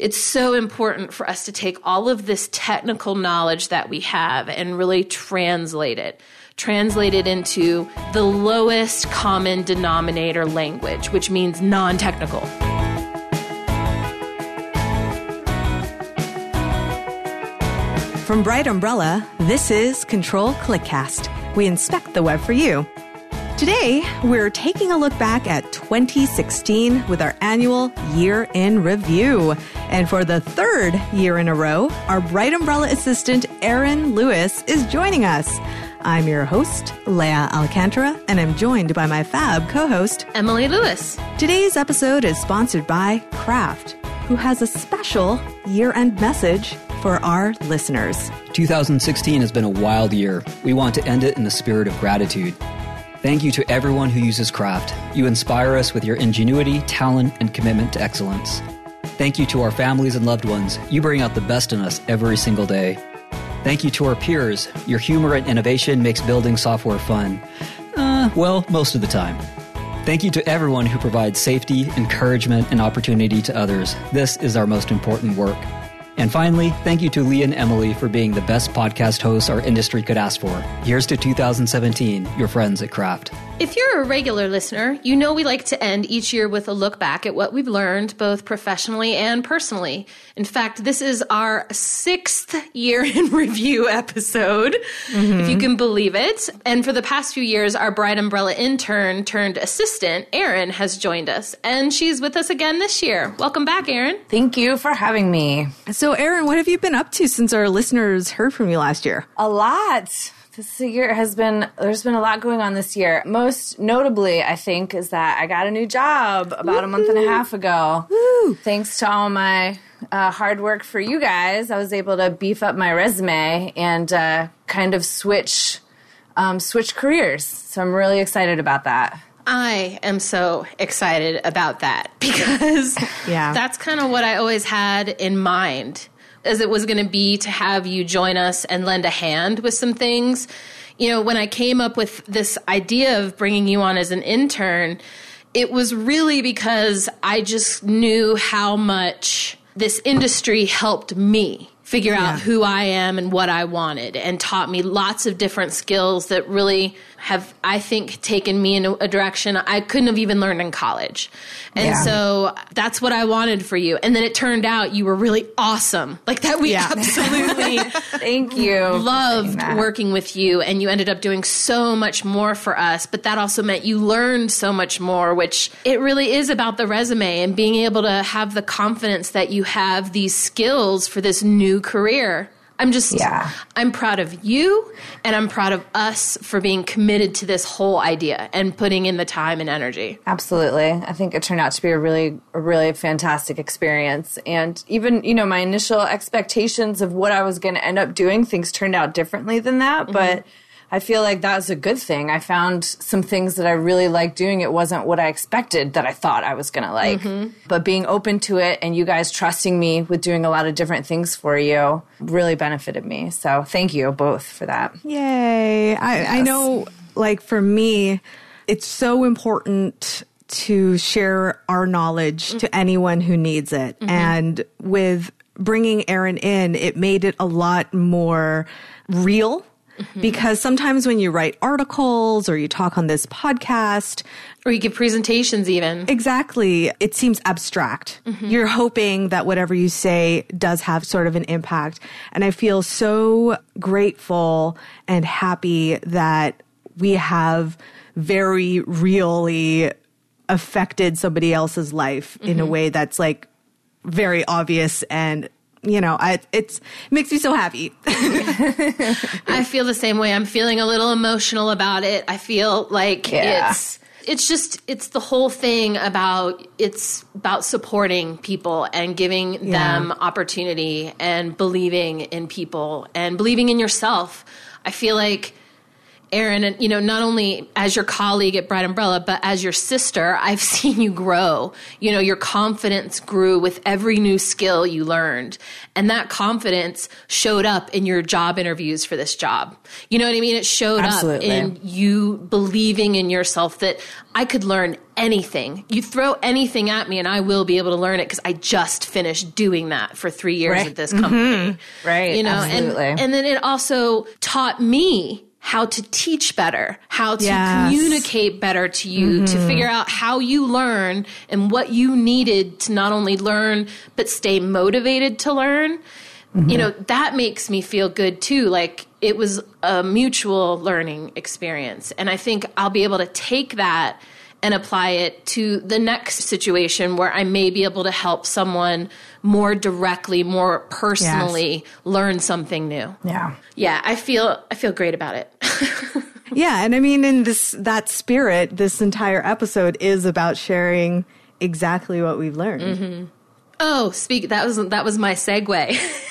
It's so important for us to take all of this technical knowledge that we have and really translate it into the lowest common denominator language, which means non-technical. From Bright Umbrella, this is Control ClickCast. We inspect the web for you. Today, we're taking a look back at 2016 with our annual Year in Review. And for the third year in a row, our Bright Umbrella assistant, Erin Lewis, is joining us. I'm your host, Leah Alcantara, and I'm joined by my fab co-host, Emily Lewis. Today's episode is sponsored by Kraft, who has a special year-end message for our listeners. 2016 has been a wild year. We want to end it in the spirit of gratitude. Thank you to everyone who uses Kraft. You inspire us with your ingenuity, talent, and commitment to excellence. Thank you to our families and loved ones. You bring out the best in us every single day. Thank you to our peers. Your humor and innovation makes building software fun. Well, most of the time. Thank you to everyone who provides safety, encouragement, and opportunity to others. This is our most important work. And finally, thank you to Leah and Emily for being the best podcast hosts our industry could ask for. Here's to 2017, your friends at Kraft. If you're a regular listener, you know we like to end each year with a look back at what we've learned, both professionally and personally. In fact, this is our 6th year in review episode, if you can believe it. And for the past few years, our Bright Umbrella intern turned assistant, Erin, has joined us. And she's with us again this year. Welcome back, Erin. Thank you for having me. So, Erin, what have you been up to since our listeners heard from you last year? A lot. This year there's been a lot going on this year. Most notably, I think, is that I got a new job about a month and a half ago. Woo. Thanks to all my hard work for you guys, I was able to beef up my resume and kind of switch careers. So I'm really excited about that. I am so excited about that because that's kind of what I always had in mind, as it was going to be to have you join us and lend a hand with some things. You know, when I came up with this idea of bringing you on as an intern, it was really because I just knew how much this industry helped me figure out who I am and what I wanted, and taught me lots of different skills that really have, I think, taken me in a direction I couldn't have even learned in college. And so that's what I wanted for you. And then it turned out you were really awesome. Like that, we absolutely thank you. Loved working with you, and you ended up doing so much more for us. But that also meant you learned so much more, which it really is about the resume and being able to have the confidence that you have these skills for this new career. I'm proud of you, and I'm proud of us for being committed to this whole idea and putting in the time and energy. Absolutely. I think it turned out to be a really fantastic experience. And even, my initial expectations of what I was going to end up doing, things turned out differently than that. But I feel like that was a good thing. I found some things that I really liked doing. It wasn't what I expected that I thought I was going to like. But being open to it and you guys trusting me with doing a lot of different things for you really benefited me. So thank you both for that. Yay. I know, like, for me, it's so important to share our knowledge to anyone who needs it. And with bringing Erin in, it made it a lot more real. Because sometimes when you write articles or you talk on this podcast, or you give presentations even. Exactly. It seems abstract. You're hoping that whatever you say does have sort of an impact. And I feel so grateful and happy that we have very really affected somebody else's life in a way that's like very obvious, and it makes me so happy. I feel the same way. I'm feeling a little emotional about it. I feel like it's the whole thing it's about supporting people and giving them opportunity and believing in people and believing in yourself. I feel like Erin, and not only as your colleague at Bright Umbrella, but as your sister, I've seen you grow. Your confidence grew with every new skill you learned. And that confidence showed up in your job interviews for this job. You know what I mean? It showed Absolutely. up in you believing in yourself that I could learn anything. You throw anything at me and I will be able to learn it because I just finished doing that for 3 years right. at this company. Right. Absolutely. And then it also taught me how to teach better, how to communicate better to you, to figure out how you learn and what you needed to not only learn, but stay motivated to learn. That makes me feel good too. Like it was a mutual learning experience. And I think I'll be able to take that and apply it to the next situation where I may be able to help someone more directly, more personally learn something new. Yeah. Yeah, I feel great about it. Yeah, and I mean in that spirit, this entire episode is about sharing exactly what we've learned. Mm-hmm. Oh, that was my segue.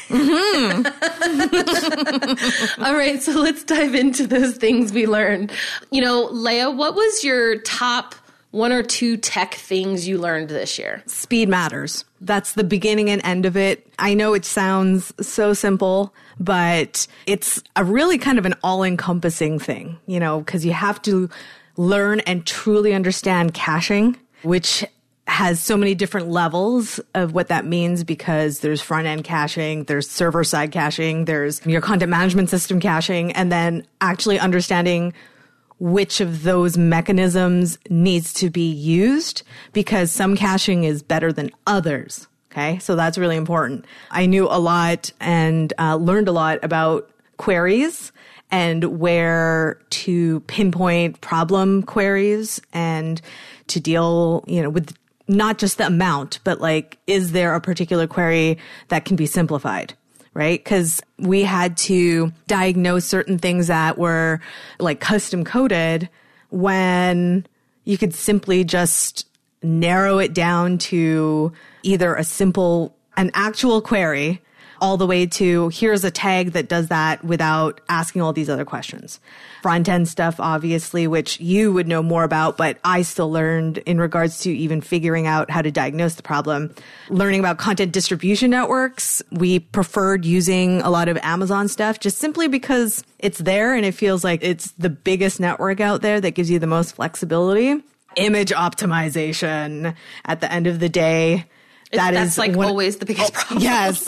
All right, so let's dive into those things we learned. Leah, what was your top 1 or 2 tech things you learned this year? Speed matters. That's the beginning and end of it. I know it sounds so simple, but it's a really kind of an all-encompassing thing, because you have to learn and truly understand caching, which has so many different levels of what that means because there's front-end caching, there's server-side caching, there's your content management system caching, and then actually understanding which of those mechanisms needs to be used because some caching is better than others. Okay. So that's really important. I knew a lot and learned a lot about queries and where to pinpoint problem queries and to deal, with not just the amount, but like, is there a particular query that can be simplified? Right? Because we had to diagnose certain things that were like custom coded when you could simply just narrow it down to either an actual query all the way to here's a tag that does that without asking all these other questions. Front-end stuff, obviously, which you would know more about, but I still learned in regards to even figuring out how to diagnose the problem. Learning about content distribution networks, we preferred using a lot of Amazon stuff just simply because it's there and it feels like it's the biggest network out there that gives you the most flexibility. Image optimization at the end of the day. That's always the biggest problem. Yes.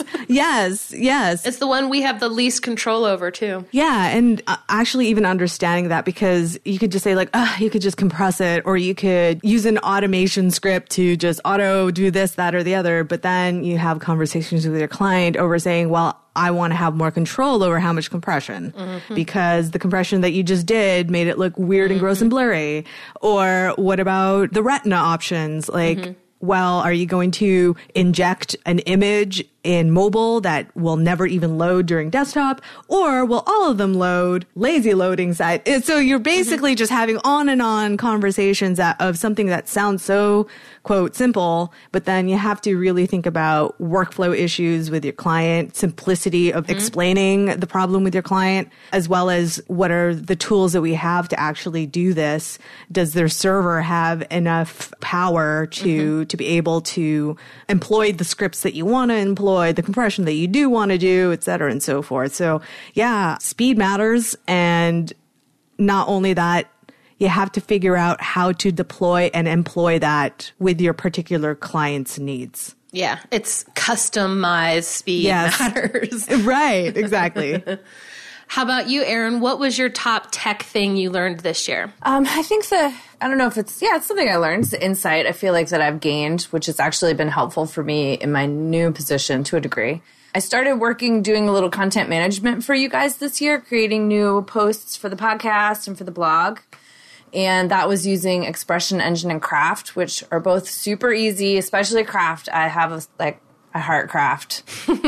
It's the one we have the least control over too. Yeah. And actually even understanding that because you could just say like, you could just compress it or you could use an automation script to just auto do this, that, or the other. But then you have conversations with your client over saying, well, I want to have more control over how much compression because the compression that you just did made it look weird and gross and blurry. Or what about the retina options? Like, well, are you going to inject an image in mobile that will never even load during desktop? Or will all of them load lazy loading side? So you're basically just having on and on conversations of something that sounds so, quote, simple, but then you have to really think about workflow issues with your client, simplicity of explaining the problem with your client, as well as what are the tools that we have to actually do this. Does their server have enough power to be able to employ the scripts that you want to employ, the compression that you do want to do, et cetera, and so forth. So yeah, speed matters. And not only that, you have to figure out how to deploy and employ that with your particular client's needs. Yeah, it's customized speed matters. Right, exactly. How about you, Erin? What was your top tech thing you learned this year? I think I don't know if it's something I learned. It's the insight I feel like that I've gained, which has actually been helpful for me in my new position to a degree. I started doing a little content management for you guys this year, creating new posts for the podcast and for the blog. And that was using Expression Engine and Craft, which are both super easy, especially Craft. I have I heart Craft.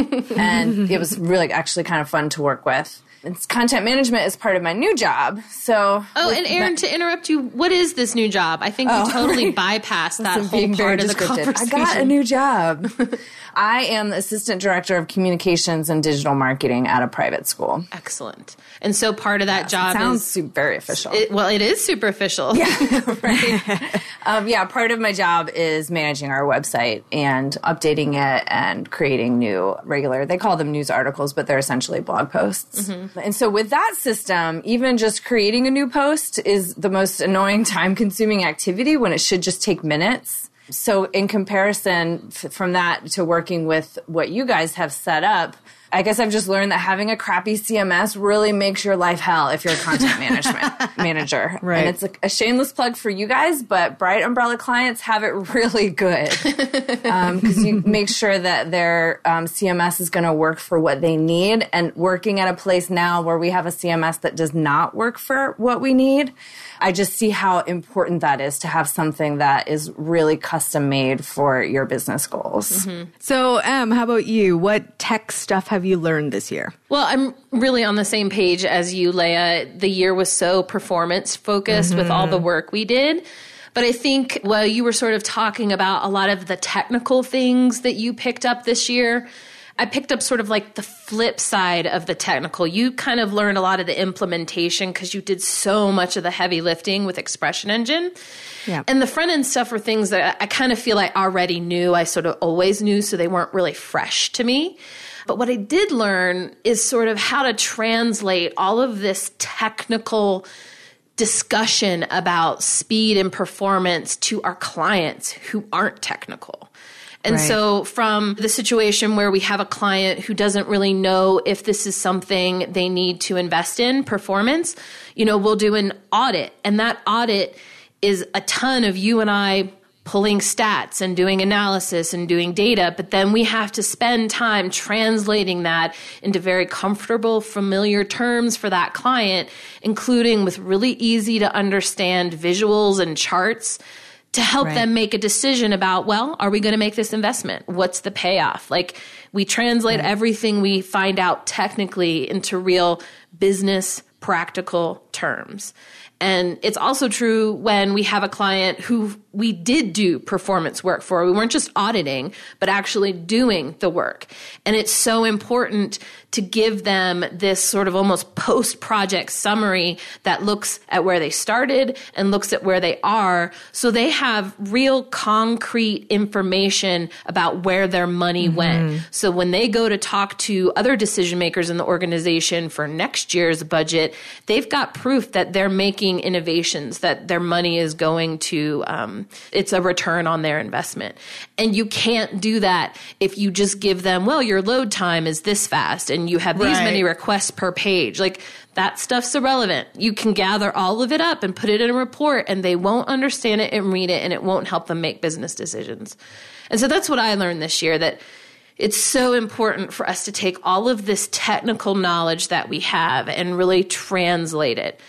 And it was really actually kind of fun to work with. It's content management is part of my new job. So, and Erin, to interrupt you, what is this new job? I think you totally bypassed that whole part of the conversation. I got a new job. I am the assistant director of communications and digital marketing at a private school. Excellent. And so part of that job sounds very official. It is super official. Yeah, right. Part of my job is managing our website and updating it and creating new they call them news articles, but they're essentially blog posts. Mm-hmm. And so with that system, even just creating a new post is the most annoying, time-consuming activity when it should just take minutes. So in comparison from that to working with what you guys have set up, I guess I've just learned that having a crappy CMS really makes your life hell if you're a content manager. Right. And it's a shameless plug for you guys, but Bright Umbrella clients have it really good because you make sure that their CMS is going to work for what they need. And working at a place now where we have a CMS that does not work for what we need, I just see how important that is to have something that is really custom made for your business goals. Mm-hmm. So, how about you? What tech stuff have you learned this year? Well, I'm really on the same page as you, Leah. The year was so performance focused with all the work we did. But I think while you were sort of talking about a lot of the technical things that you picked up this year, I picked up sort of like the flip side of the technical. You kind of learned a lot of the implementation because you did so much of the heavy lifting with Expression Engine. Yeah. And the front end stuff were things that I kind of feel I already knew. I sort of always knew, so they weren't really fresh to me. But what I did learn is sort of how to translate all of this technical discussion about speed and performance to our clients who aren't technical. And so from the situation where we have a client who doesn't really know if this is something they need to invest in, performance, we'll do an audit. And that audit is a ton of you and I pulling stats and doing analysis and doing data, but then we have to spend time translating that into very comfortable, familiar terms for that client, including with really easy to understand visuals and charts to help them make a decision about, well, are we going to make this investment? What's the payoff? Like, we translate everything we find out technically into real business, practical terms. And it's also true when we have a client who we did do performance work for. We weren't just auditing, but actually doing the work. And it's so important to give them this sort of almost post-project summary that looks at where they started and looks at where they are, so they have real concrete information about where their money went. So when they go to talk to other decision makers in the organization for next year's budget, they've got proof that they're making innovations, that their money is going to, it's a return on their investment. And you can't do that if you just give them, well, your load time is this fast and you have these many requests per page. Like, that stuff's irrelevant. You can gather all of it up and put it in a report, and they won't understand it and read it, and it won't help them make business decisions. And so that's what I learned this year, that it's so important for us to take all of this technical knowledge that we have and really translate it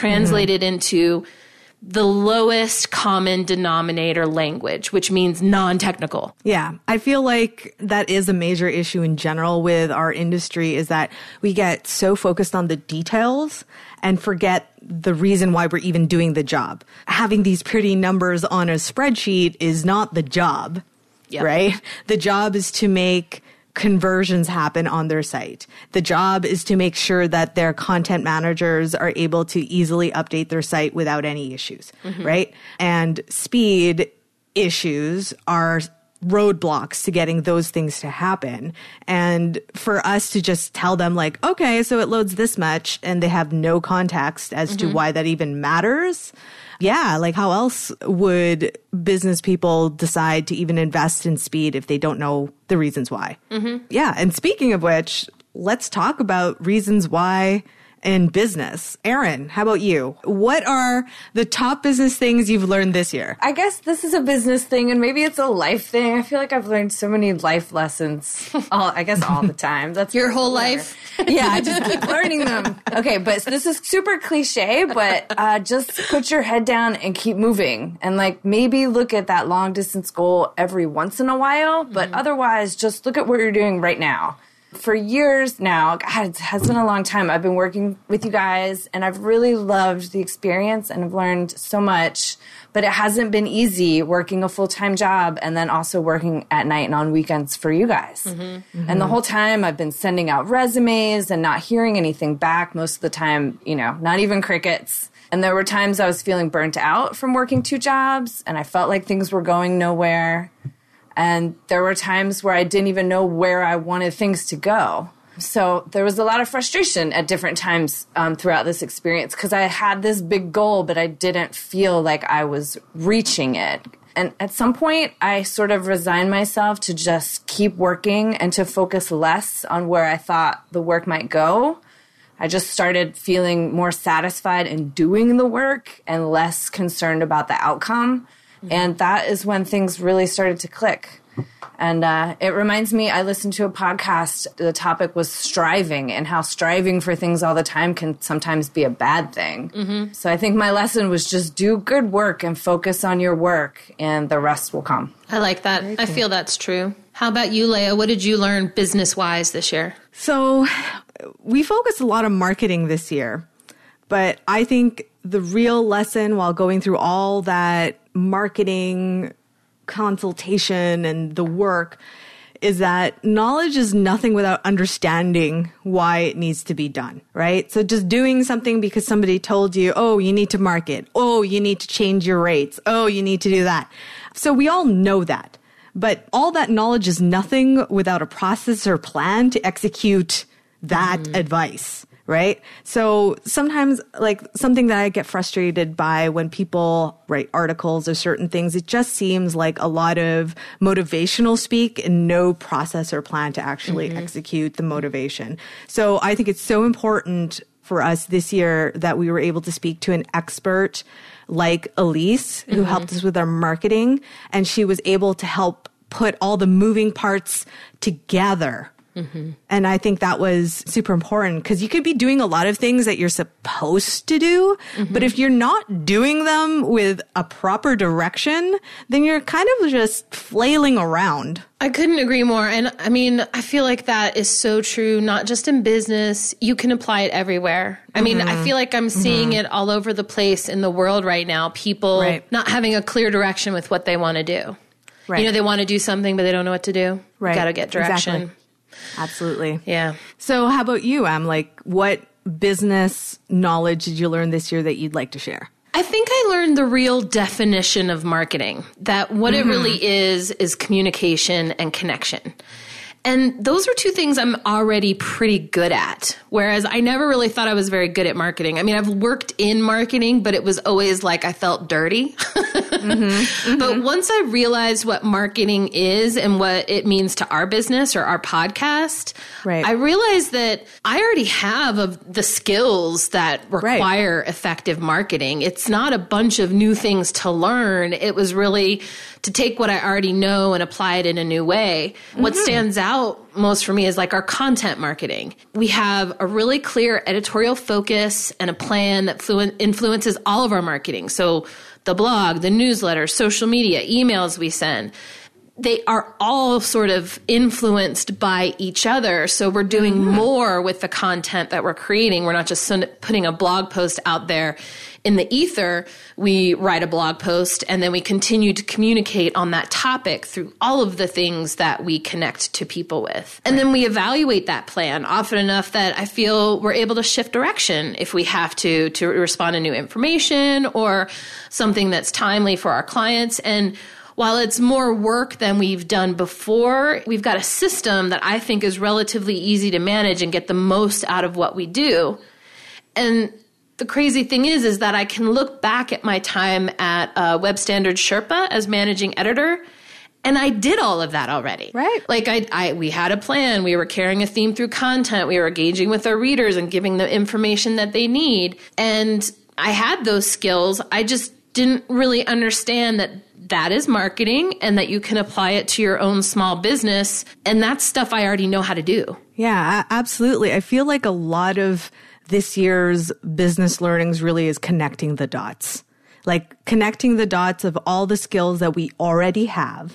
into the lowest common denominator language, which means non-technical. Yeah. I feel like that is a major issue in general with our industry, is that we get so focused on the details and forget the reason why we're even doing the job. Having these pretty numbers on a spreadsheet is not the job, right? The job is to make conversions happen on their site. The job is to make sure that their content managers are able to easily update their site without any issues, right? And speed issues are roadblocks to getting those things to happen. And for us to just tell them like, okay, so it loads this much, and they have no context as to why that even matters. Yeah, like how else would business people decide to even invest in speed if they don't know the reasons why? Yeah, and speaking of which, let's talk about reasons why in business. Erin, how about you? What are the top business things you've learned this year? I guess this is a business thing, and maybe it's a life thing. I feel like I've learned so many life lessons, all the time. That's your whole life? Yeah, I just keep learning them. Okay, but this is super cliche, but just put your head down and keep moving. And like maybe look at that long distance goal every once in a while, but otherwise just look at what you're doing right now. For years now, God, it has been a long time. I've been working with you guys, and I've really loved the experience, and I've learned so much. But it hasn't been easy working a full-time job and then also working at night and on weekends for you guys. And the whole time I've been sending out resumes and not hearing anything back. Most of the time, not even crickets. And there were times I was feeling burnt out from working 2 jobs, and I felt like things were going nowhere. And there were times where I didn't even know where I wanted things to go. So there was a lot of frustration at different times throughout this experience because I had this big goal, but I didn't feel like I was reaching it. And at some point, I sort of resigned myself to just keep working and to focus less on where I thought the work might go. I just started feeling more satisfied in doing the work and less concerned about the outcome. And that is when things really started to click. And it reminds me, I listened to a podcast. The topic was striving and how striving for things all the time can sometimes be a bad thing. So I think my lesson was just do good work and focus on your work, and the rest will come. I like that. I feel that's true. How about you, Leah? What did you learn business-wise this year? So we focused a lot on marketing this year, but I think the real lesson while going through all that marketing consultation and the work is that knowledge is nothing without understanding why it needs to be done, right? So just doing something because somebody told you, oh, you need to market. Oh, you need to change your rates. Oh, you need to do that. So we all know that. But all that knowledge is nothing without a process or plan to execute that advice. Right? So sometimes, like, something that I get frustrated by when people write articles or certain things, it just seems like a lot of motivational speak and no process or plan to actually execute the motivation. So I think it's so important for us this year that we were able to speak to an expert like Elise, who helped us with our marketing, and she was able to help put all the moving parts together. And I think that was super important because you could be doing a lot of things that you're supposed to do, but if you're not doing them with a proper direction, then you're kind of just flailing around. I couldn't agree more. And I mean, I feel like that is so true, not just in business. You can apply it everywhere. I mean, I feel like I'm seeing it all over the place in the world right now. People not having a clear direction with what they want to do. They want to do something, but they don't know what to do. You got to get direction. Exactly. Absolutely. Yeah. So how about you, Em? Like, what business knowledge did you learn this year that you'd like to share? I think I learned the real definition of marketing, that what it really is communication and connection. And those are 2 things I'm already pretty good at, whereas I never really thought I was very good at marketing. I mean, I've worked in marketing, but it was always like I felt dirty. But once I realized what marketing is and what it means to our business or our podcast, I realized that I already have the skills that require effective marketing. It's not a bunch of new things to learn. It was really to take what I already know and apply it in a new way. What stands out most for me is like our content marketing. We have a really clear editorial focus and a plan that influences all of our marketing. So the blog, the newsletter, social media, emails we send, they are all sort of influenced by each other. So we're doing more with the content that we're creating. We're not just putting a blog post out there in the ether. We write a blog post and then we continue to communicate on that topic through all of the things that we connect to people with. And then we evaluate that plan often enough that I feel we're able to shift direction if we have to respond to new information or something that's timely for our clients. And while it's more work than we've done before, we've got a system that I think is relatively easy to manage and get the most out of what we do. And the crazy thing is that I can look back at my time at Web Standards Sherpa as managing editor, and I did all of that already. Right. Like we had a plan. We were carrying a theme through content. We were engaging with our readers and giving them information that they need. And I had those skills. I just didn't really understand that is marketing and that you can apply it to your own small business. And that's stuff I already know how to do. Yeah, absolutely. I feel like a lot of this year's business learnings really is connecting the dots, like connecting the dots of all the skills that we already have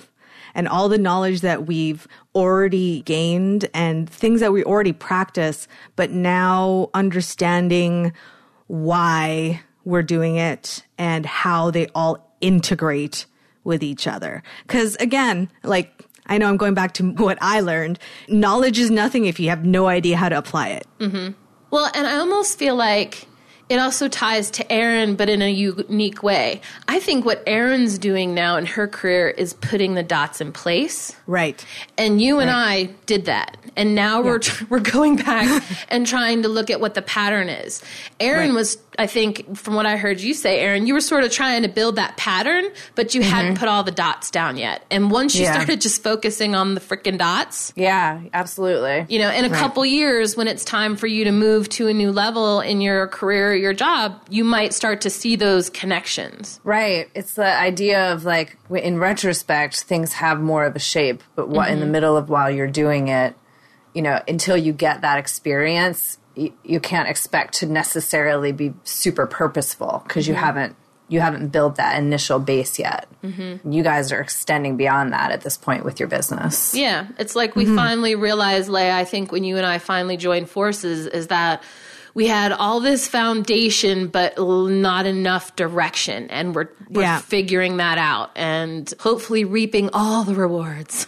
and all the knowledge that we've already gained and things that we already practice, but now understanding why we're doing it and how they all integrate with each other. Because again, like, I know I'm going back to what I learned. Knowledge is nothing if you have no idea how to apply it. Mm-hmm. Well, and I almost feel like it also ties to Erin, but in a unique way. I think what Erin's doing now in her career is putting the dots in place. Right. And you and I did that. And now we're going back and trying to look at what the pattern is. Erin was, I think, from what I heard you say, Erin, you were sort of trying to build that pattern, but you hadn't put all the dots down yet. And once you started just focusing on the freaking dots. Yeah, absolutely. You know, in a couple years, when it's time for you to move to a new level in your career, your job, you might start to see those connections. Right. It's the idea of, like, in retrospect, things have more of a shape, but what in the middle of while you're doing it, you know, until you get that experience, you can't expect to necessarily be super purposeful because you haven't built that initial base yet. You guys are extending beyond that at this point with your business. Yeah. It's like we finally realized, Leah, I think when you and I finally joined forces, is that we had all this foundation, but not enough direction. And we're figuring that out and hopefully reaping all the rewards.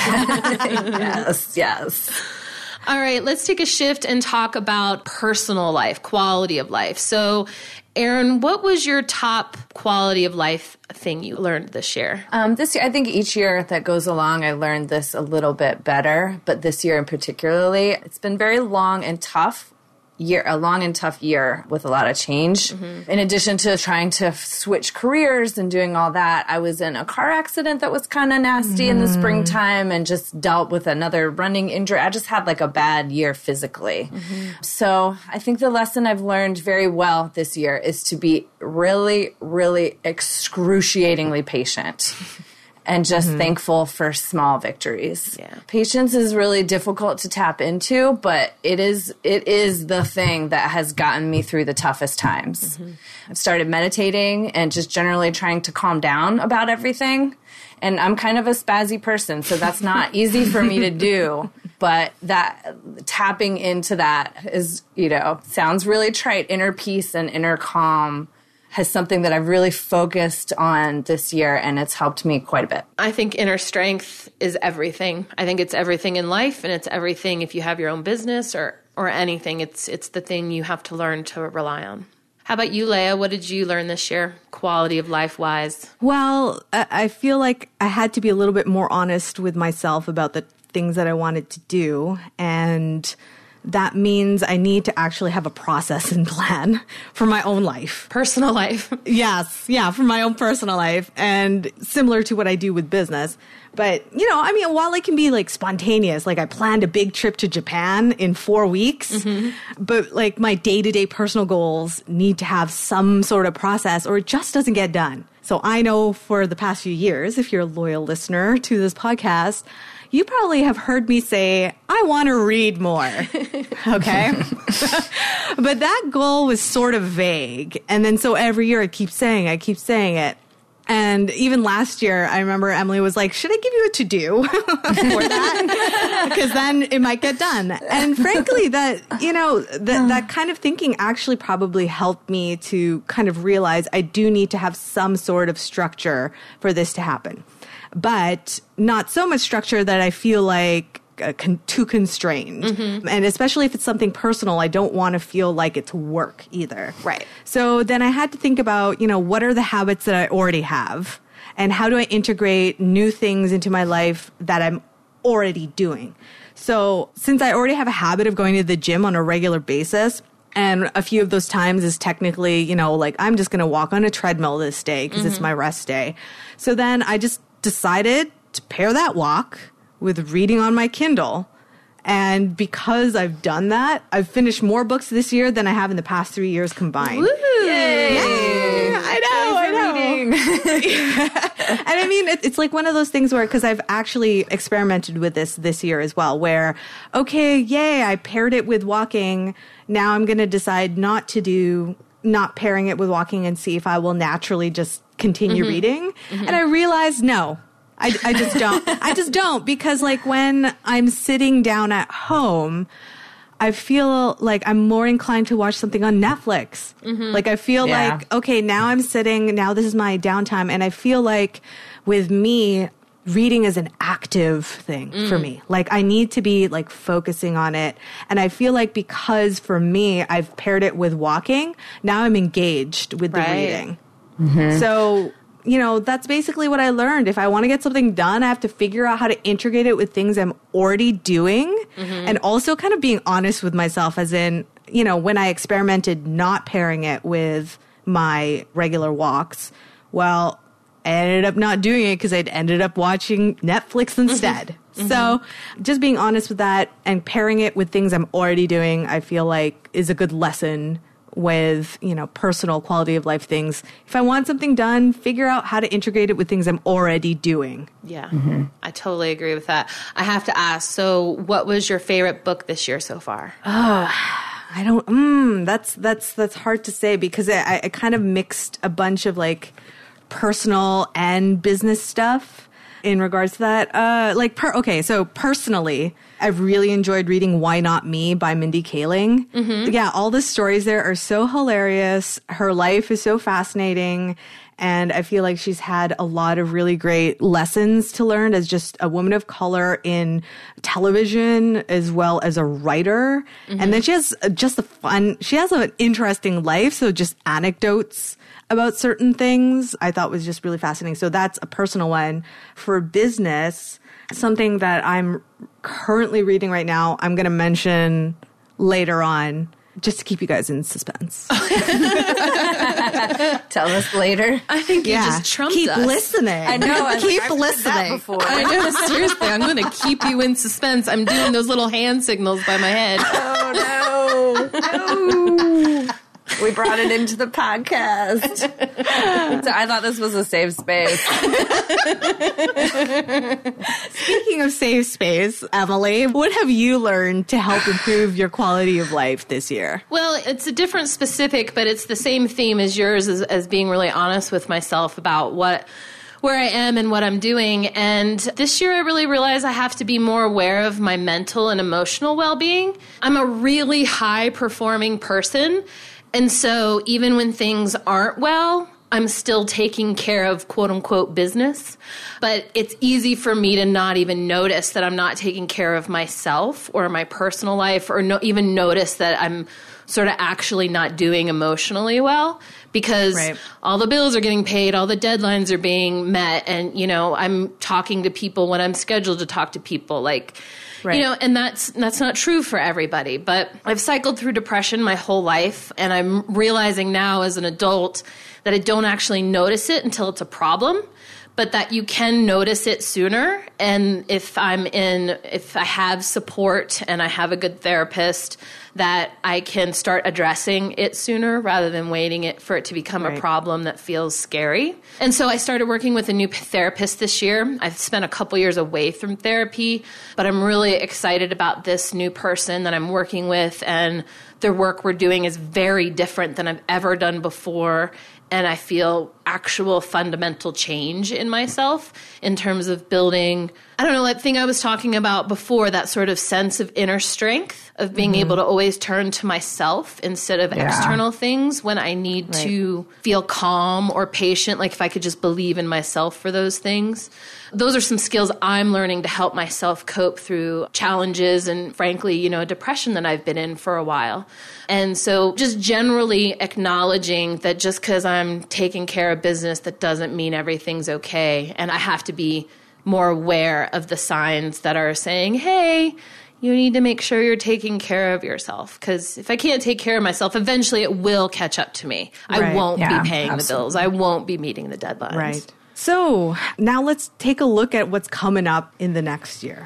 Yes. All right, let's take a shift and talk about personal life, quality of life. So, Erin, what was your top quality of life thing you learned this year? This year, I think each year that goes along, I learned this a little bit better. But this year in particularly, it's been very long and tough year with a lot of change. In addition to trying to switch careers and doing all that, I was in a car accident that was kind of nasty in the springtime and just dealt with another running injury. I just had like a bad year physically. So I think the lesson I've learned very well this year is to be really, really excruciatingly patient. And just thankful for small victories. Yeah. Patience is really difficult to tap into, but it is the thing that has gotten me through the toughest times. I've started meditating and just generally trying to calm down about everything. And I'm kind of a spazzy person, so that's not easy for me to do. But that tapping into that is, you know, sounds really trite. Inner peace and inner calm has something that I've really focused on this year, and it's helped me quite a bit. I think inner strength is everything. I think it's everything in life, and it's everything if you have your own business or anything. It's the thing you have to learn to rely on. How about you, Leah? What did you learn this year, quality of life-wise? Well, I feel like I had to be a little bit more honest with myself about the things that I wanted to do, and that means I need to actually have a process and plan for my own life. Personal life. Yes. Yeah, for my own personal life. And similar to what I do with business. But, you know, I mean, while it can be like spontaneous, like I planned a big trip to Japan in 4 weeks, but like my day-to-day personal goals need to have some sort of process or it just doesn't get done. So I know for the past few years, if you're a loyal listener to this podcast, you probably have heard me say, I want to read more. Okay? But that goal was sort of vague. And then so every year I keep saying it. And even last year, I remember Emily was like, should I give you a to-do for that? Because then it might get done. And frankly, that, you know, that kind of thinking actually probably helped me to kind of realize I do need to have some sort of structure for this to happen. But not so much structure that I feel like too constrained. And especially if it's something personal, I don't want to feel like it's work either. Right. So then I had to think about, you know, what are the habits that I already have? And how do I integrate new things into my life that I'm already doing? So since I already have a habit of going to the gym on a regular basis, and a few of those times is technically, you know, like I'm just going to walk on a treadmill this day because it's my rest day. So then I just decided to pair that walk with reading on my Kindle. And because I've done that, I've finished more books this year than I have in the past 3 years combined. Woo! Yay! I know. And I mean, it's like one of those things where, because I've actually experimented with this year as well, where, okay, yay, I paired it with walking. Now I'm going to decide not pairing it with walking and see if I will naturally just continue reading. And I realized, no, I just don't. I just don't, because like when I'm sitting down at home, I feel like I'm more inclined to watch something on Netflix. Mm-hmm. Like I feel like, okay, now this is my downtime. And I feel like with me, reading is an active thing for me. Like I need to be like focusing on it. And I feel like because for me, I've paired it with walking, now I'm engaged with the reading. Mm-hmm. So, that's basically what I learned. If I want to get something done, I have to figure out how to integrate it with things I'm already doing. Mm-hmm. And also kind of being honest with myself, as in, when I experimented not pairing it with my regular walks, well, I ended up not doing it because I'd ended up watching Netflix instead. Mm-hmm. So just being honest with that and pairing it with things I'm already doing, I feel like is a good lesson with, personal quality of life things. If I want something done, figure out how to integrate it with things I'm already doing. Yeah, I totally agree with that. I have to ask, so what was your favorite book this year so far? I don't, that's hard to say, because I kind of mixed a bunch of like personal and business stuff in regards to that. So personally, I've really enjoyed reading Why Not Me by Mindy Kaling. Mm-hmm. Yeah, all the stories there are so hilarious. Her life is so fascinating. And I feel like she's had a lot of really great lessons to learn as just a woman of color in television as well as a writer. Mm-hmm. And then she has she has an interesting life. So just anecdotes about certain things I thought was just really fascinating. So that's a personal one. For business, something that I'm currently reading right now, I'm going to mention later on, just to keep you guys in suspense. Tell us later. I think you just trumped keep us. Listening. I know. Keep listening. I know. Seriously, I'm going to keep you in suspense. I'm doing those little hand signals by my head. Oh, no. We brought it into the podcast. So I thought this was a safe space. Speaking of safe space, Emily, what have you learned to help improve your quality of life this year? Well, it's a different specific, but it's the same theme as yours, as being really honest with myself about where I am and what I'm doing. And this year I really realized I have to be more aware of my mental and emotional well-being. I'm a really high-performing person. And so even when things aren't well, I'm still taking care of quote unquote business. But it's easy for me to not even notice that I'm not taking care of myself or my personal life, or even notice that I'm sort of actually not doing emotionally well, because all the bills are getting paid, all the deadlines are being met, and, I'm talking to people when I'm scheduled to talk to people, and that's not true for everybody. But I've cycled through depression my whole life, and I'm realizing now as an adult that I don't actually notice it until it's a problem, but that you can notice it sooner. And if I have support and I have a good therapist, that I can start addressing it sooner rather than waiting for it to become a problem that feels scary. And so I started working with a new therapist this year. I've spent a couple years away from therapy, but I'm really excited about this new person that I'm working with, and the work we're doing is very different than I've ever done before. And I feel actual fundamental change in myself in terms of building, that thing I was talking about before, that sort of sense of inner strength, of being able to always turn to myself instead of external things when I need to feel calm or patient, like if I could just believe in myself for those things. Those are some skills I'm learning to help myself cope through challenges and, frankly, depression that I've been in for a while. And so just generally acknowledging that just because I'm taking care of business, that doesn't mean everything's okay. And I have to be more aware of the signs that are saying, hey, you need to make sure you're taking care of yourself. Because if I can't take care of myself, eventually it will catch up to me. I won't be paying the bills. I won't be meeting the deadlines. Right. So now let's take a look at what's coming up in the next year.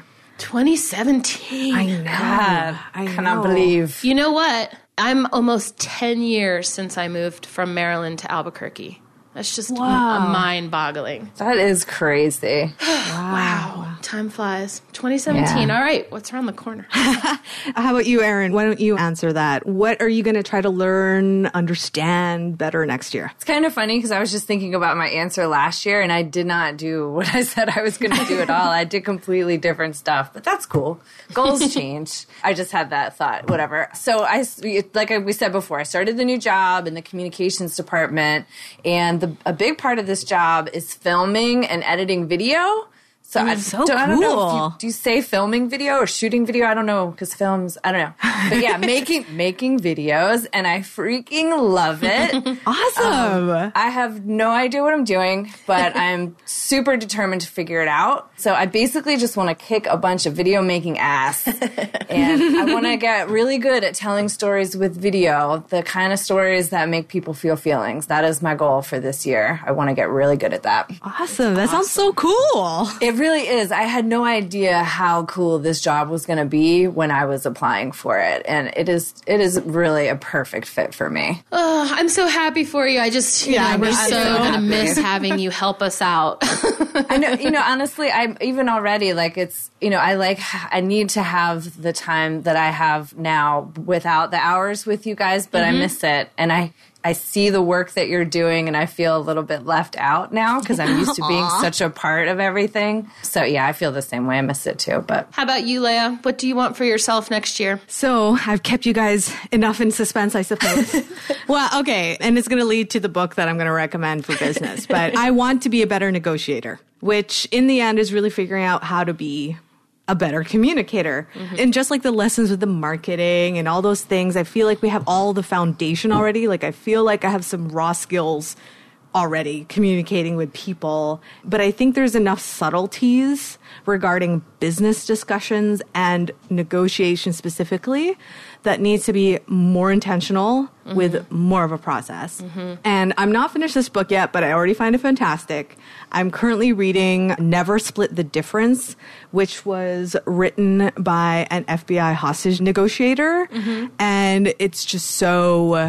2017. I know. God, I cannot believe. You know what? I'm almost 10 years since I moved from Maryland to Albuquerque. That's just mind-boggling. That is crazy. Wow. Time flies. 2017. Yeah. All right. What's around the corner? How about you, Erin? Why don't you answer that? What are you going to try to learn, understand better next year? It's kind of funny because I was just thinking about my answer last year and I did not do what I said I was going to do at all. I did completely different stuff, but that's cool. Goals change. I just had that thought, whatever. So like we said before, I started the new job in the communications department, and a big part of this job is filming and editing video. So I don't know if do you say filming video or shooting video? I don't know, because films, I don't know. But yeah, making videos, and I freaking love it. Awesome. I have no idea what I'm doing, but I'm super determined to figure it out. So I basically just want to kick a bunch of video making ass. And I want to get really good at telling stories with video, the kind of stories that make people feel feelings. That is my goal for this year. I want to get really good at that. Awesome. That sounds so cool. It really is. I had no idea how cool this job was going to be when I was applying for it. And it is really a perfect fit for me. Oh, I'm so happy for you. I just, we're so going to miss having you help us out. I know, honestly, I'm even already like, it's, I need to have the time that I have now without the hours with you guys, but I miss it. And I see the work that you're doing, and I feel a little bit left out now because I'm used to being such a part of everything. So, yeah, I feel the same way. I miss it, too. But how about you, Leah? What do you want for yourself next year? So I've kept you guys enough in suspense, I suppose. Well, okay, and it's going to lead to the book that I'm going to recommend for business. But I want to be a better negotiator, which in the end is really figuring out how to be a better communicator. And just like the lessons with the marketing and all those things, I feel like we have all the foundation already. Like I feel like I have some raw skills already communicating with people. But I think there's enough subtleties regarding business discussions and negotiation specifically that needs to be more intentional with more of a process. And I'm not finished this book yet, but I already find it fantastic. I'm currently reading Never Split the Difference, which was written by an FBI hostage negotiator. And it's just so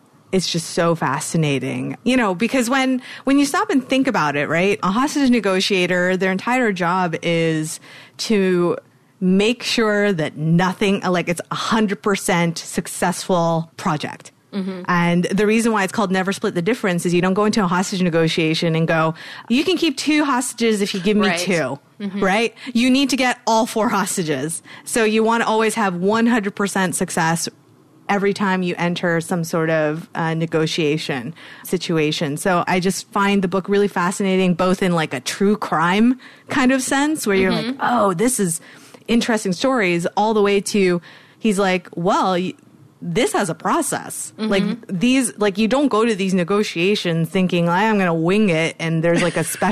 fascinating, because when you stop and think about it, right? A hostage negotiator, their entire job is to make sure that nothing, like it's 100% successful project. And the reason why it's called Never Split the Difference is you don't go into a hostage negotiation and go, you can keep 2 hostages if you give me 2, right? You need to get all 4 hostages. So you want to always have 100% success every time you enter some sort of negotiation situation. So I just find the book really fascinating, both in like a true crime kind of sense where you're like, oh, this is interesting stories, all the way to he's like, well, this has a process. Like these, like you don't go to these negotiations thinking I'm going to wing it. And there's like this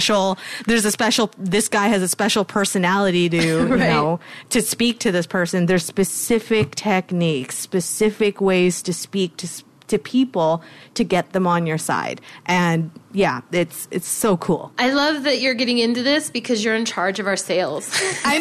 guy has a special personality to, to speak to this person. There's specific techniques, specific ways to speak to people to get them on your side. And yeah, it's so cool. I love that you're getting into this because you're in charge of our sales. I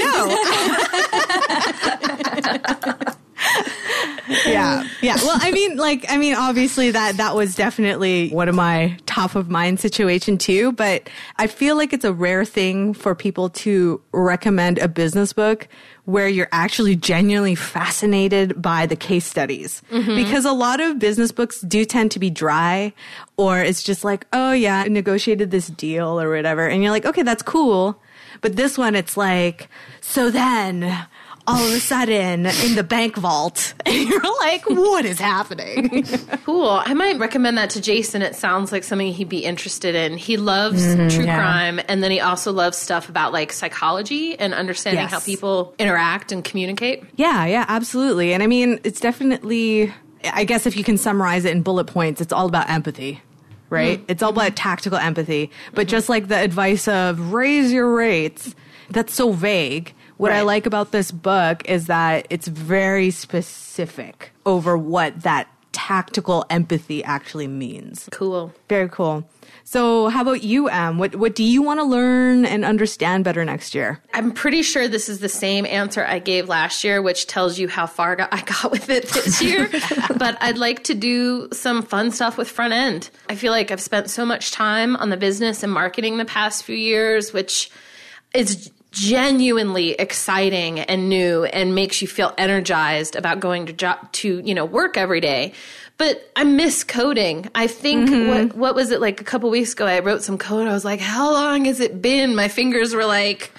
know. Yeah. Well, I mean, obviously that was definitely one of my top of mind situation too, but I feel like it's a rare thing for people to recommend a business book where you're actually genuinely fascinated by the case studies. Because a lot of business books do tend to be dry, or it's just like, oh yeah, I negotiated this deal or whatever. And you're like, okay, that's cool. But this one, it's like, so then all of a sudden in the bank vault, and you're like, what is happening? Cool. I might recommend that to Jason. It sounds like something he'd be interested in. He loves true crime, and then he also loves stuff about like psychology and understanding how people interact and communicate. Yeah, absolutely. And I mean, it's definitely, I guess if you can summarize it in bullet points, it's all about empathy. Right? It's all about tactical empathy. But just like the advice of raise your rates, that's so vague. What I like about this book is that it's very specific over what that tactical empathy actually means. Cool. Very cool. So how about you, Em? What do you want to learn and understand better next year? I'm pretty sure this is the same answer I gave last year, which tells you how far I got with it this year. But I'd like to do some fun stuff with front end. I feel like I've spent so much time on the business and marketing the past few years, which is genuinely exciting and new and makes you feel energized about going to work every day. But I miss coding. I think, what was it, like a couple weeks ago, I wrote some code. I was like, how long has it been? My fingers were like,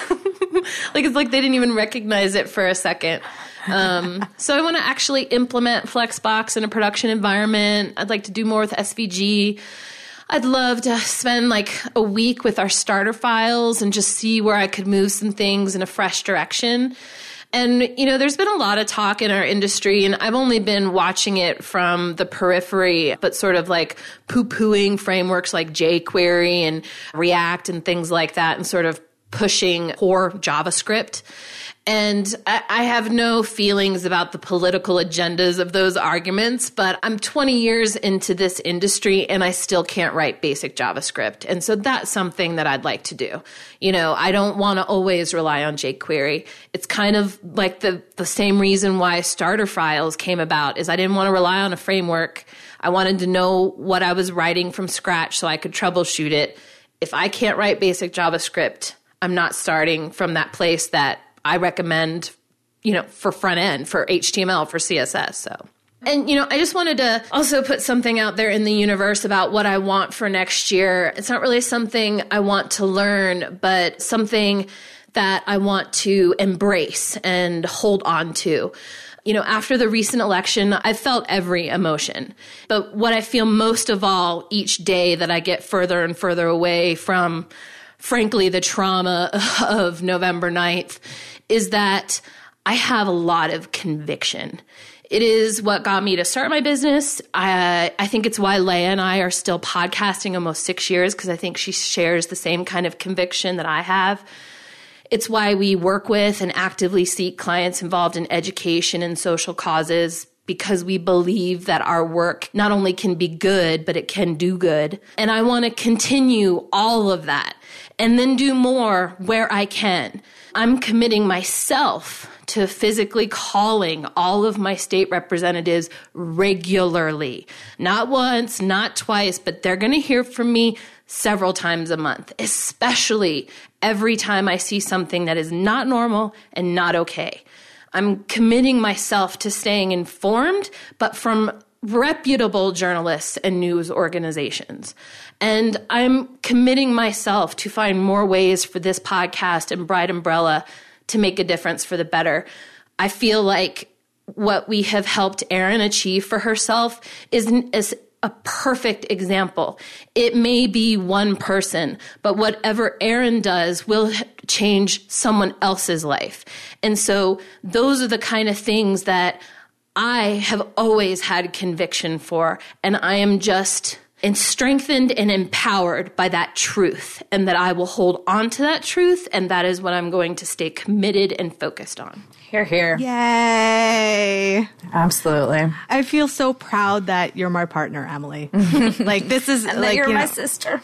it's like they didn't even recognize it for a second. So I want to actually implement Flexbox in a production environment. I'd like to do more with SVG. I'd love to spend like a week with our starter files and just see where I could move some things in a fresh direction. And, there's been a lot of talk in our industry, and I've only been watching it from the periphery, but sort of like poo-pooing frameworks like jQuery and React and things like that, and sort of pushing core JavaScript. And I have no feelings about the political agendas of those arguments, but I'm 20 years into this industry and I still can't write basic JavaScript. And so that's something that I'd like to do. I don't want to always rely on jQuery. It's kind of like the same reason why starter files came about is I didn't want to rely on a framework. I wanted to know what I was writing from scratch so I could troubleshoot it. If I can't write basic JavaScript, I'm not starting from that place that I recommend, for front end, for HTML, for CSS. So, and, I just wanted to also put something out there in the universe about what I want for next year. It's not really something I want to learn, but something that I want to embrace and hold on to. After the recent election, I felt every emotion. But what I feel most of all each day that I get further and further away from, frankly, the trauma of November 9th is that I have a lot of conviction. It is what got me to start my business. I think it's why Leah and I are still podcasting almost 6 years, because I think she shares the same kind of conviction that I have. It's why we work with and actively seek clients involved in education and social causes, because we believe that our work not only can be good, but it can do good. And I want to continue all of that and then do more where I can. I'm committing myself to physically calling all of my state representatives regularly. Not once, not twice, but they're going to hear from me several times a month, especially every time I see something that is not normal and not okay. I'm committing myself to staying informed, but from reputable journalists and news organizations. And I'm committing myself to find more ways for this podcast and Bright Umbrella to make a difference for the better. I feel like what we have helped Erin achieve for herself is a perfect example. It may be one person, but whatever Erin does will change someone else's life. And so those are the kind of things that I have always had conviction for, and I am just strengthened and empowered by that truth, and that I will hold on to that truth, and that is what I'm going to stay committed and focused on. Hear, hear. Yay. Absolutely. I feel so proud that you're my partner, Emily. Like, this is and like, that you're my sister.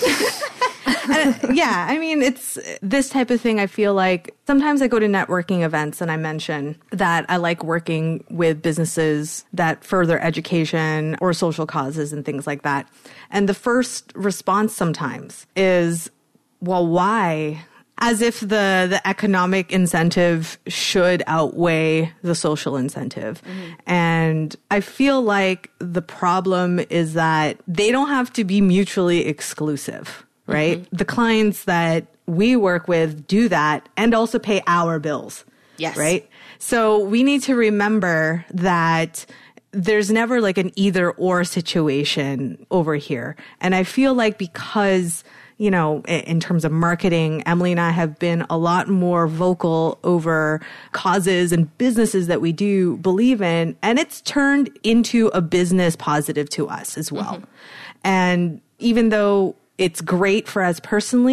Yeah, I mean, it's this type of thing. I feel like sometimes I go to networking events and I mention that I like working with businesses that further education or social causes and things like that. And the first response sometimes is, well, why? As if the economic incentive should outweigh the social incentive. Mm-hmm. And I feel like the problem is that they don't have to be mutually exclusive. Right? Mm-hmm. The clients that we work with do that and also pay our bills. Yes. Right? So we need to remember that there's never like an either or situation over here. And I feel like because, you know, in terms of marketing, Emily and I have been a lot more vocal over causes and businesses that we do believe in. And it's turned into a business positive to us as well. Mm-hmm. And even though it's great for us personally,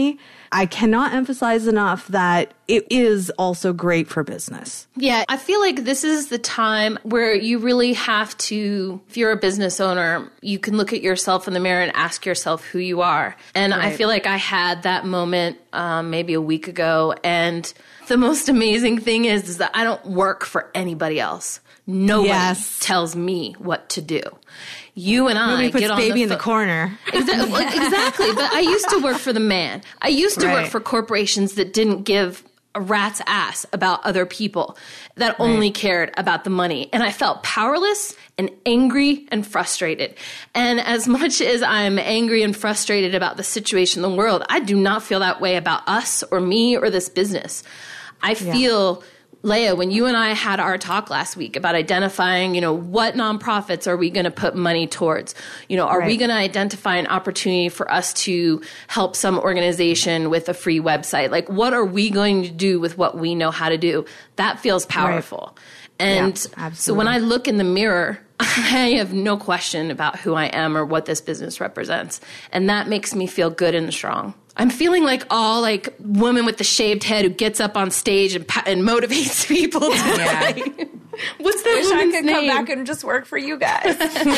I cannot emphasize enough that it is also great for business. Yeah, I feel like this is the time where you really have to, if you're a business owner, you can look at yourself in the mirror and ask yourself who you are. And I feel like I had that moment maybe a week ago. And the most amazing thing is that I don't work for anybody else. Nobody tells me what to do. You and I puts get on baby in the corner. Exactly. But I used to work for the man. I used to work for corporations that didn't give a rat's ass about other people, that only cared about the money. And I felt powerless and angry and frustrated. And as much as I'm angry and frustrated about the situation in the world, I do not feel that way about us or me or this business. I feel... Leah, when you and I had our talk last week about identifying, what nonprofits are we going to put money towards? Are we going to identify an opportunity for us to help some organization with a free website? Like, what are we going to do with what we know how to do? That feels powerful. And so when I look in the mirror, I have no question about who I am or what this business represents. And that makes me feel good and strong. I'm feeling like all like woman with the shaved head who gets up on stage and motivates people. What's that Wish woman's I could name? come back and just work for you guys.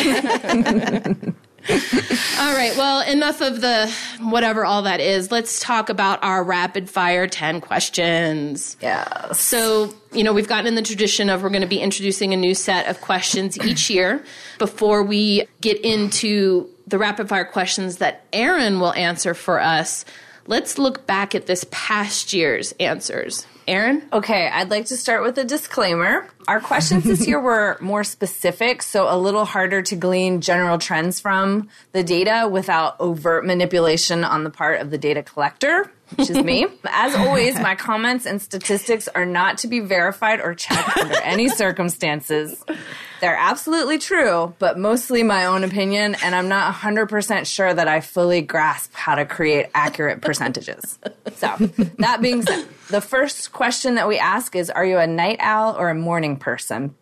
All right. Well, enough of the whatever all that is. Let's talk about our rapid fire 10 questions. Yeah. So, we've gotten in the tradition of we're going to be introducing a new set of questions each year. Before we get into the rapid fire questions that Aaron will answer for us, let's look back at this past year's answers. Aaron? Okay, I'd like to start with a disclaimer. Our questions this year were more specific, so a little harder to glean general trends from the data without overt manipulation on the part of the data collector, which is me. As always, my comments and statistics are not to be verified or checked under any circumstances. They're absolutely true, but mostly my own opinion, and I'm not 100% sure that I fully grasp how to create accurate percentages. So, that being said, the first question that we ask is, are you a night owl or a morning person?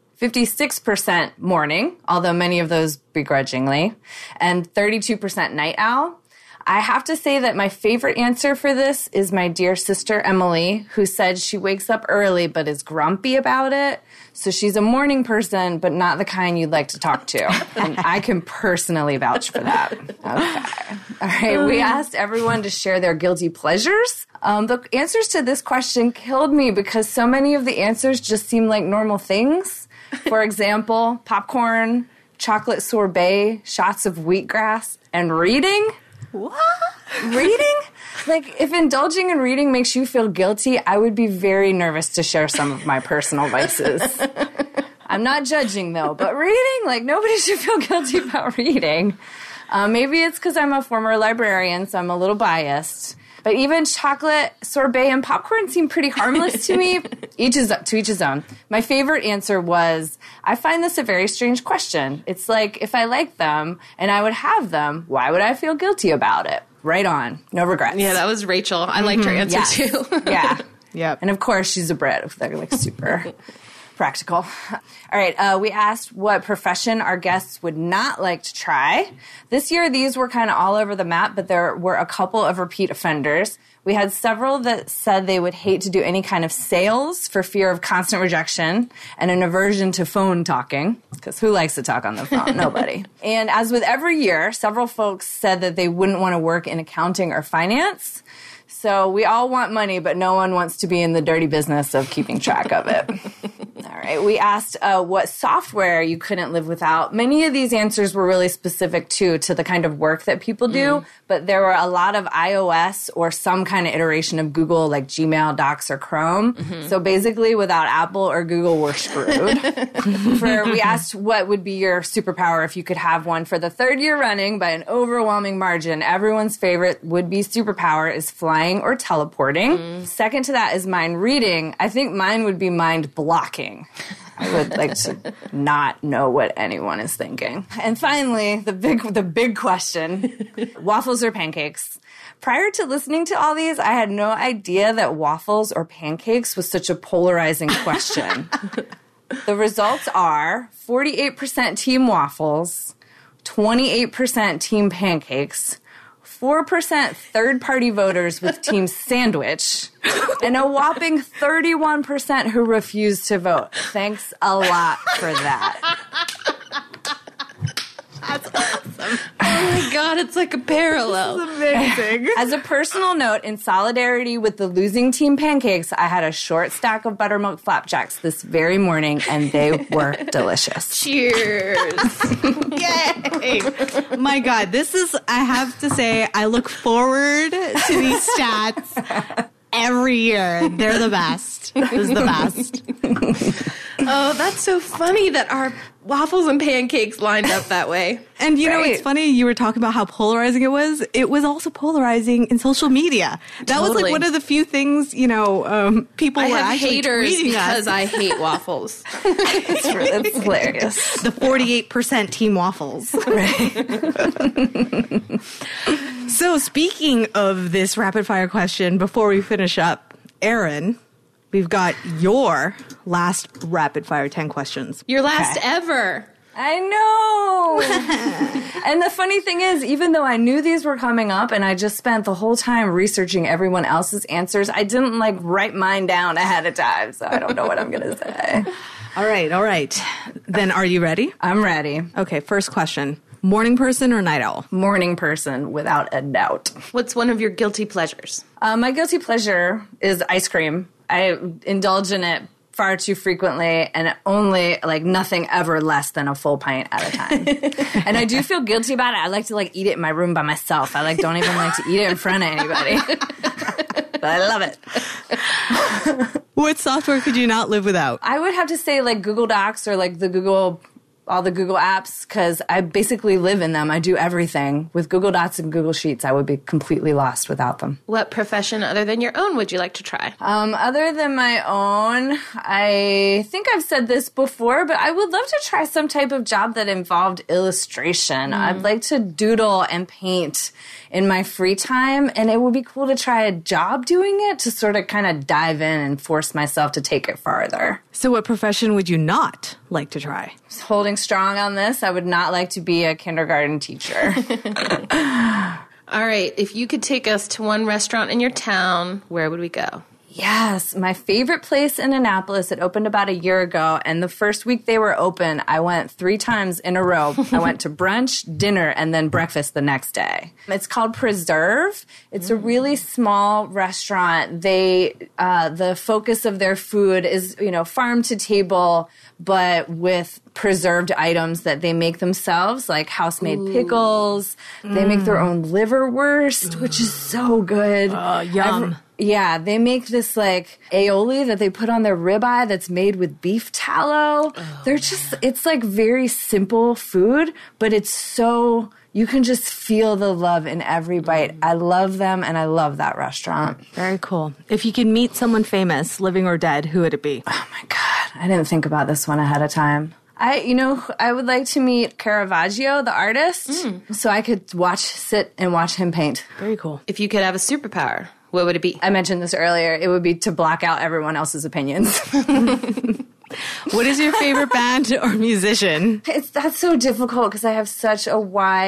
56% morning, although many of those begrudgingly, and 32% night owl. I have to say that my favorite answer for this is my dear sister Emily, who said she wakes up early but is grumpy about it. So she's a morning person, but not the kind you'd like to talk to. And I can personally vouch for that. Okay. All right. We asked everyone to share their guilty pleasures. The answers to this question killed me because so many of the answers just seem like normal things. For example, popcorn, chocolate sorbet, shots of wheatgrass, and reading. What? Reading? Like, if indulging in reading makes you feel guilty, I would be very nervous to share some of my personal vices. I'm not judging, though, but reading? Like, nobody should feel guilty about reading. Maybe it's because I'm a former librarian, so I'm a little biased. But even chocolate, sorbet, and popcorn seem pretty harmless to me. To each his own. My favorite answer was, I find this a very strange question. It's like, if I like them and I would have them, why would I feel guilty about it? Right on. No regrets. Yeah, that was Rachel. I liked her answer too. Yeah. Yep. And of course, she's a Brit. They're like super practical. All right. We asked what profession our guests would not like to try. This year, these were kind of all over the map, but there were a couple of repeat offenders. We had several that said they would hate to do any kind of sales for fear of constant rejection and an aversion to phone talking, because who likes to talk on the phone? Nobody. And as with every year, several folks said that they wouldn't want to work in accounting or finance. So we all want money, but no one wants to be in the dirty business of keeping track of it. All right. We asked what software you couldn't live without. Many of these answers were really specific, too, to the kind of work that people do. But there were a lot of iOS or some kind of iteration of Google, like Gmail, Docs, or Chrome. So basically, without Apple or Google, we're screwed. We asked what would be your superpower if you could have one. For the third year running, by an overwhelming margin, everyone's favorite would-be superpower is flying or teleporting. Second to that is mind reading. I think mine would be mind blocking. I would like to not know what anyone is thinking. And finally, the big question, waffles or pancakes? Prior to listening to all these, I had no idea that waffles or pancakes was such a polarizing question. The results are 48% team waffles, 28% team pancakes, 4% third-party voters with Team Sandwich, and a whopping 31% who refused to vote. Thanks a lot for that. That's awesome. Oh my God, it's like a parallel. This is amazing. As a personal note, in solidarity with the losing Team Pancakes, I had a short stack of buttermilk flapjacks this very morning, and they were delicious. Cheers. Yay. My God, I have to say, I look forward to these stats every year. They're the best. This is the best. Oh, that's so funny that our waffles and pancakes lined up that way. And you know, it's funny, you were talking about how polarizing it was. It was also polarizing in social media. That was like one of the few things, people were actually tweeting because I hate waffles. It's hilarious. The 48% Team Waffles. Right. So speaking of this rapid fire question, before we finish up, Erin, we've got your last rapid fire 10 questions. Your last ever. I know. And the funny thing is, even though I knew these were coming up and I just spent the whole time researching everyone else's answers, I didn't write mine down ahead of time. So I don't know what I'm going to say. All right. Then are you ready? I'm ready. Okay, first question. Morning person or night owl? Morning person, without a doubt. What's one of your guilty pleasures? My guilty pleasure is ice cream. I indulge in it far too frequently, and only nothing ever less than a full pint at a time. And I do feel guilty about it. I like to eat it in my room by myself. I don't even like to eat it in front of anybody. But I love it. What software could you not live without? I would have to say Google Docs or all the Google apps, because I basically live in them. I do everything. With Google Docs and Google Sheets, I would be completely lost without them. What profession other than your own would you like to try? Other than my own, I think I've said this before, but I would love to try some type of job that involved illustration. I'd like to doodle and paint in my free time, and it would be cool to try a job doing it to sort of kind of dive in and force myself to take it farther. So what profession would you not like to try? Holding strong on this, I would not like to be a kindergarten teacher. All right, if you could take us to one restaurant in your town, where would we go? Yes, my favorite place in Annapolis. It opened about a year ago, and the first week they were open, I went 3 times in a row. I went to brunch, dinner, and then breakfast the next day. It's called Preserve. It's a really small restaurant. The focus of their food is, farm to table, but with preserved items that they make themselves, like house-made pickles. They make their own liverwurst, which is so good. Yum. Yeah, they make this aioli that they put on their ribeye that's made with beef tallow. It's very simple food, but it's so, you can just feel the love in every bite. I love them, and I love that restaurant. Very cool. If you could meet someone famous, living or dead, who would it be? Oh my God, I didn't think about this one ahead of time. I would like to meet Caravaggio, the artist, so I could sit and watch him paint. Very cool. If you could have a superpower, what would it be? I mentioned this earlier. It would be to block out everyone else's opinions. What is your favorite band or musician? That's so difficult because I have such a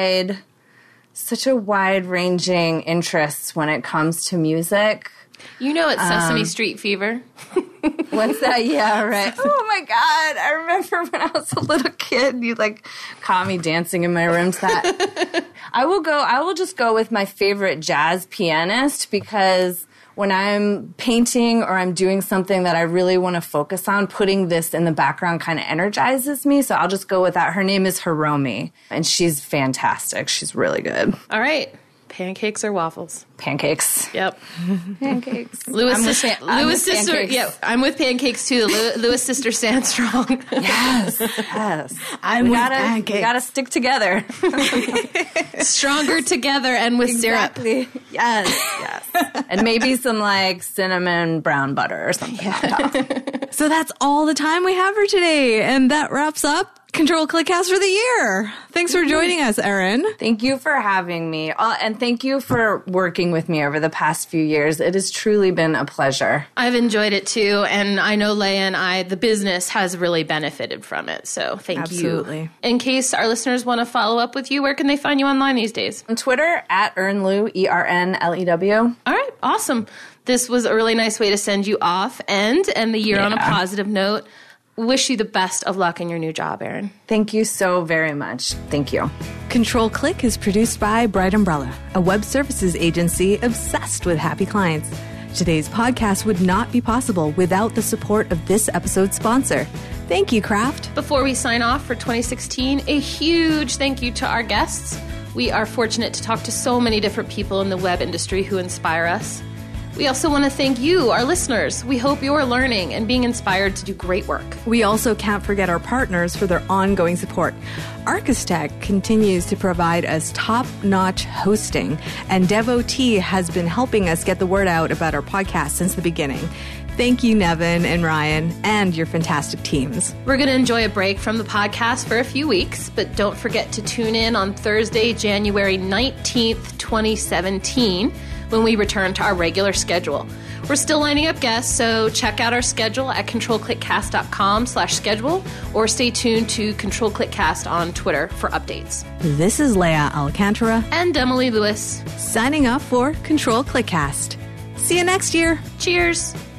wide-ranging interests when it comes to music. It's Sesame Street Fever. What's that? Yeah, right. Oh my God. I remember when I was a little kid, you caught me dancing in my room to that. I will just go with my favorite jazz pianist, because when I'm painting or I'm doing something that I really want to focus on, putting this in the background kind of energizes me. So I'll just go with that. Her name is Hiromi, and she's fantastic. She's really good. All right. Pancakes or waffles? Pancakes. Yep. Pancakes. Lewis sister. Yeah, I'm with pancakes too. Lewis sister stand strong. Yes. I'm with pancakes. We gotta stick together. Stronger together and with exactly. syrup. Yes. And maybe some cinnamon brown butter or something on top. So that's all the time we have for today, and that wraps up Control ClickCast for the year. Thanks for joining us, Erin. Thank you for having me. And thank you for working with me over the past few years. It has truly been a pleasure. I've enjoyed it too. And I know Leah and the business has really benefited from it. So thank you. In case our listeners want to follow up with you, where can they find you online these days? On Twitter, at ErnLew, ErnLew. All right. Awesome. This was a really nice way to send you off and end the year on a positive note. Wish you the best of luck in your new job, Erin. Thank you so very much. Thank you. Control Click is produced by Bright Umbrella, a web services agency obsessed with happy clients. Today's podcast would not be possible without the support of this episode's sponsor. Thank you, Craft. Before we sign off for 2016, a huge thank you to our guests. We are fortunate to talk to so many different people in the web industry who inspire us. We also want to thank you, our listeners. We hope you're learning and being inspired to do great work. We also can't forget our partners for their ongoing support. Archistech continues to provide us top-notch hosting, and Devotee has been helping us get the word out about our podcast since the beginning. Thank you, Nevin and Ryan, and your fantastic teams. We're going to enjoy a break from the podcast for a few weeks, but don't forget to tune in on Thursday, January 19th, 2017, when we return to our regular schedule. We're still lining up guests, so check out our schedule at controlclickcast.com/schedule or stay tuned to Control ClickCast on Twitter for updates. This is Leah Alcantara and Emily Lewis signing off for Control ClickCast. See you next year. Cheers.